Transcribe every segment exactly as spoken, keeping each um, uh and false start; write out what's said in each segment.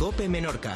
COPE Menorca.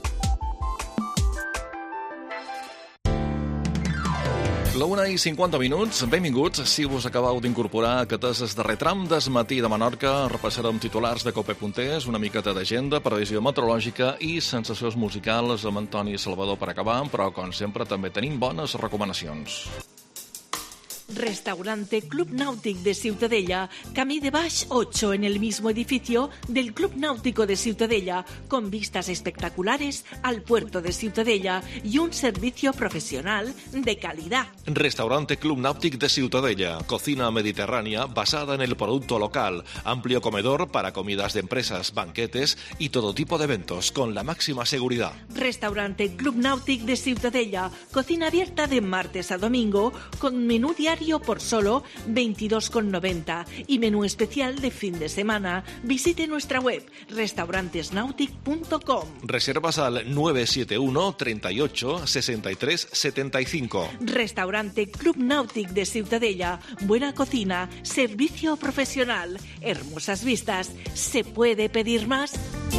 La una i cinquanta minuts, benvinguts. Si us acabeu d'incorporar a aquest darrer tram des matí de Menorca, repassarem titulars de cope.es, una miqueta d'agenda, previsió meteorològica i sensacions musicals amb Antoni Salvador per acabar, però com sempre també tenim bones recomanacions. Restaurante Club Náutico de Ciutadella, Camí de Baix ocho, en el mismo edificio del Club Náutico de Ciutadella, con vistas espectaculares al puerto de Ciutadella y un servicio profesional de calidad. Restaurante Club Náutico de Ciutadella, cocina mediterránea basada en el producto local, amplio comedor para comidas de empresas, banquetes y todo tipo de eventos, con la máxima seguridad. Restaurante Club Náutico de Ciutadella, cocina abierta de martes a domingo, con menú diario por solo veintidós con noventa y menú especial de fin de semana. Visite nuestra web restaurantes nautic punto com. Reservas al nueve siete uno, treinta y ocho, sesenta y tres, setenta y cinco. Restaurante Club Náutico de Ciutadella, buena cocina, servicio profesional, hermosas vistas. ¿Se puede pedir más?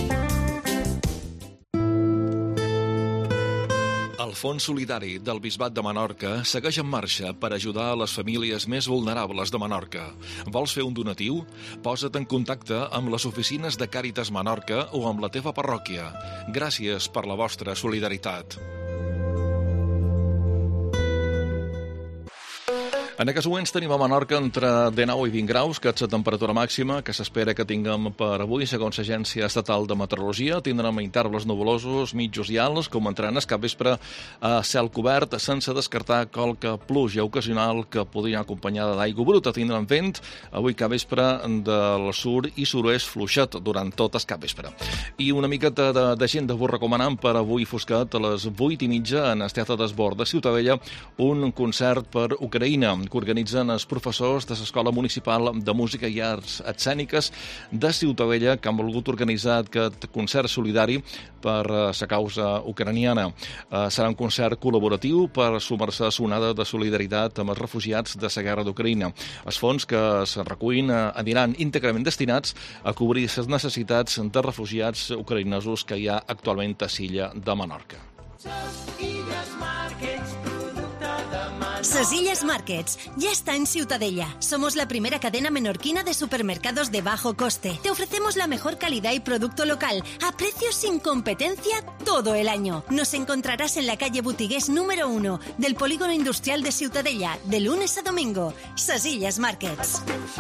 El Fons Solidari del Bisbat de Menorca segueix en marxa per ajudar a les famílies més vulnerables de Menorca. Vols fer un donatiu? Posa't en contacte amb les oficines de Càritas Menorca o amb la teva parròquia. Gràcies per la vostra solidaritat. En aquests moments tenim a Menorca entre dinou i vint graus, que és la temperatura màxima que s'espera que tinguem per avui, segons l'Agència Estatal de Meteorologia. Tindrem intervals nuvolosos, mitjos i alts, com entranes cap vespre a cel cobert, sense descartar qualque pluja ocasional que podria acompanyada d'aigua bruta. Tindrem vent avui cap vespre del sud i sud-oest fluixet durant tot el cap vespre. I una miqueta d'agenda vos recomanant per avui fosquet a les vuit i mitja en el Teatre d'Esbord de Ciutadella un concert per Ucraïna que organitzen els professors de l'Escola Municipal de Música i Arts Escèniques de Ciutadella, que han volgut organitzar aquest concert solidari per la causa ucraniana. Serà un concert col·laboratiu per sumar-se a l'onada de solidaritat amb els refugiats de la guerra d'Ucraïna. Els fons que es recullin aniran íntegrament destinats a cobrir les necessitats de refugiats ucraïnesos que hi ha actualment a l'illa de Menorca. Sesillas Markets ya está en Ciutadella. Somos la primera cadena menorquina de supermercados de bajo coste. Te ofrecemos la mejor calidad y producto local a precios sin competencia todo el año. Nos encontrarás en la calle Butigués número uno del Polígono Industrial de Ciutadella, de lunes a domingo. Sesillas Markets.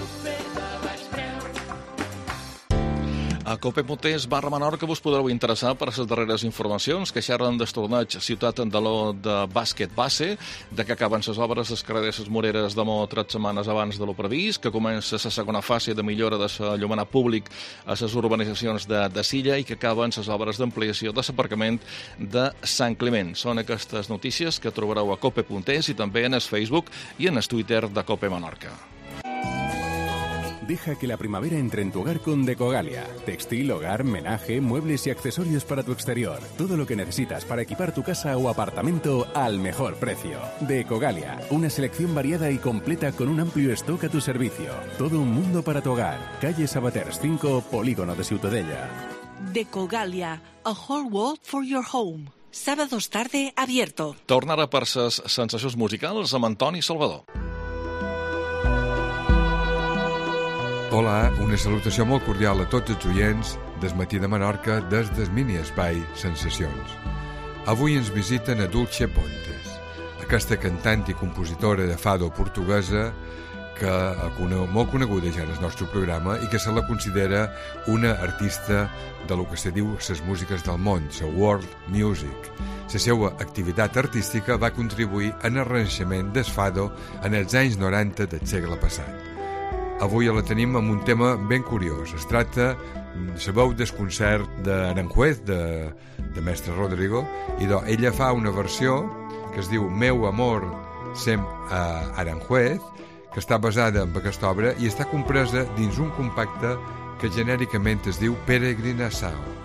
A cope.es barra Menorca vos podreu interessar per a les darreres informacions que xerren del torneig Ciutat Andaló de bàsquet base, de que acaben les obres del carrer de les Moreres de Mo tres setmanes abans de lo previst, que comença la segona fase de millora de l'allumenat públic a les urbanitzacions de, de Silla i que acaben les obres d'ampliació de l'aparcament de Sant Climent. Són aquestes notícies que trobareu a cope.es i també en el Facebook i en el Twitter de Cope Menorca. Deja que la primavera entre en tu hogar con Decogalia. Textil, hogar, menaje, muebles y accesorios para tu exterior. Todo lo que necesitas para equipar tu casa o apartamento al mejor precio. Decogalia, una selección variada y completa con un amplio stock a tu servicio. Todo un mundo para tu hogar. Calle Sabaters cinco, Polígono de Ciutadella. Decogalia, a whole world for your home. Sábados tarde abierto. Tornar a per ses sensacions musicals amb Antoni Salvador. Hola, una salutació molt cordial a tots els oients des Matí de Menorca des del mini espai Sensacions. Avui ens visiten a Dulce Pontes, aquesta cantant i compositora de fado portuguesa que és molt coneguda ja en el nostre programa i que se la considera una artista de lo que se diu les músiques del món, la world music. La seva activitat artística va contribuir en l'arranjament del fado en els anys noranta del segle passat. Avui la tenim amb un tema ben curiós. Es tracta, sabeu, del concert d'Aranjuez, de, de Mestre Rodrigo, i do, ella fa una versió que es diu Meu amor sem a Aranjuez, que està basada en aquesta obra i està compresa dins un compacte que genèricament es diu Peregrinação.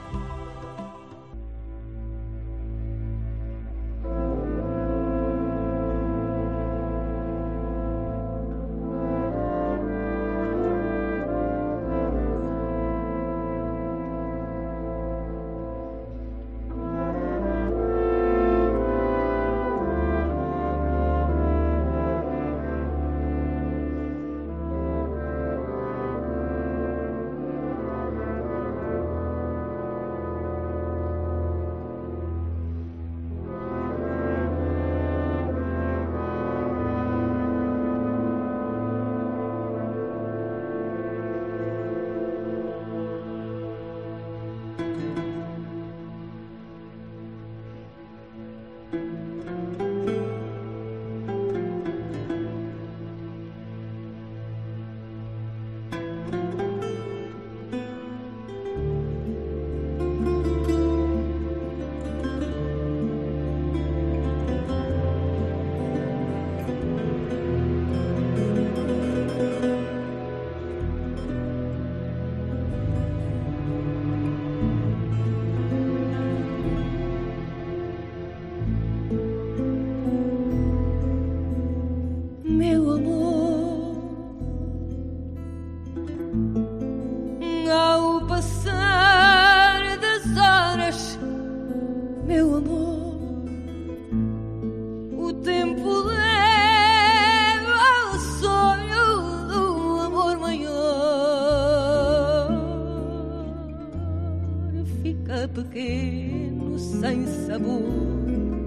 fica pequeno sem sabor.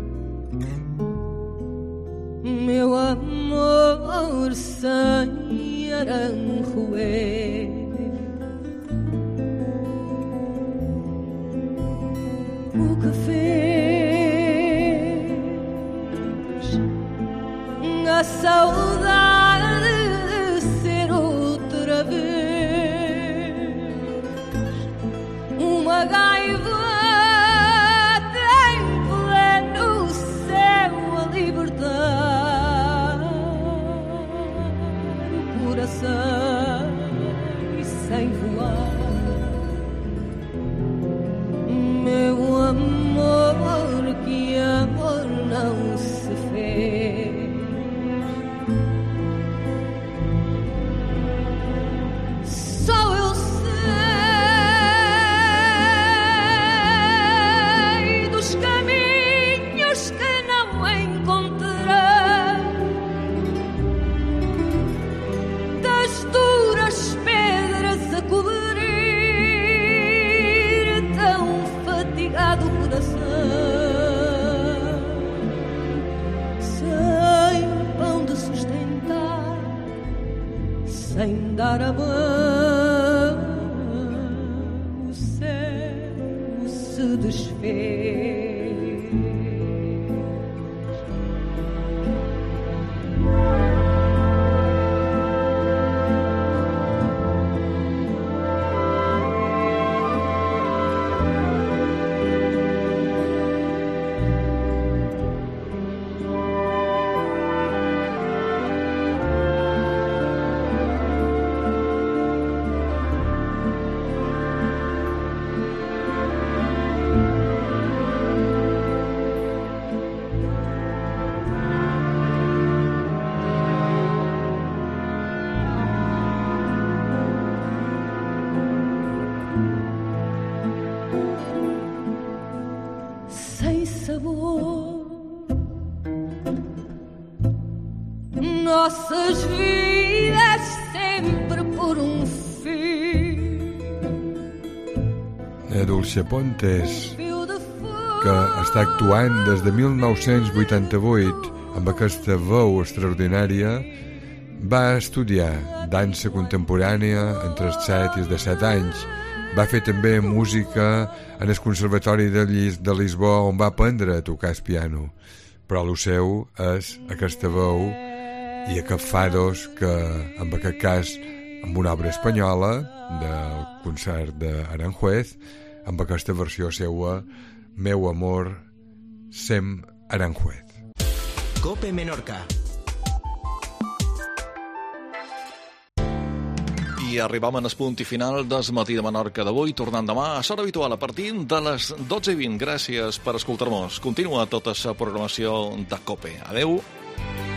Meu amor sem aranjuez, o que fez a saudade de ser outra vez uma gaivota em pleno céu a libertar o coração e sem voar. Meu amor, que amor não se fez. Só eu sei dos caminhos que não encontrei, das duras pedras a cobrir tão fatigado coração, sem pão de sustentar, sem dar a mão, o céu se desfez. Sem sabor, nossas vidas sempre por um fio. A Dulce Pontes, que està actuant des de mil nou-cents vuitanta-vuit amb aquesta veu extraordinària, va estudiar dansa contemporània entre els set i els disset anys. Va fer també música en el Conservatori de, Llis, de Lisboa, on va aprendre a tocar el piano. Però el seu és aquesta veu i aquest fados que, en aquest cas, amb una obra espanyola del concert d'Aranjuez, amb aquesta versió seua, Meu amor sem Aranjuez. Cope Menorca. I arribam en el punt i final del Matí de Menorca d'avui, tornant demà a l'hora habitual a partir de les dotze i vint. Gràcies per escoltar-nos. Continua tota la programació de COPE. Adeu.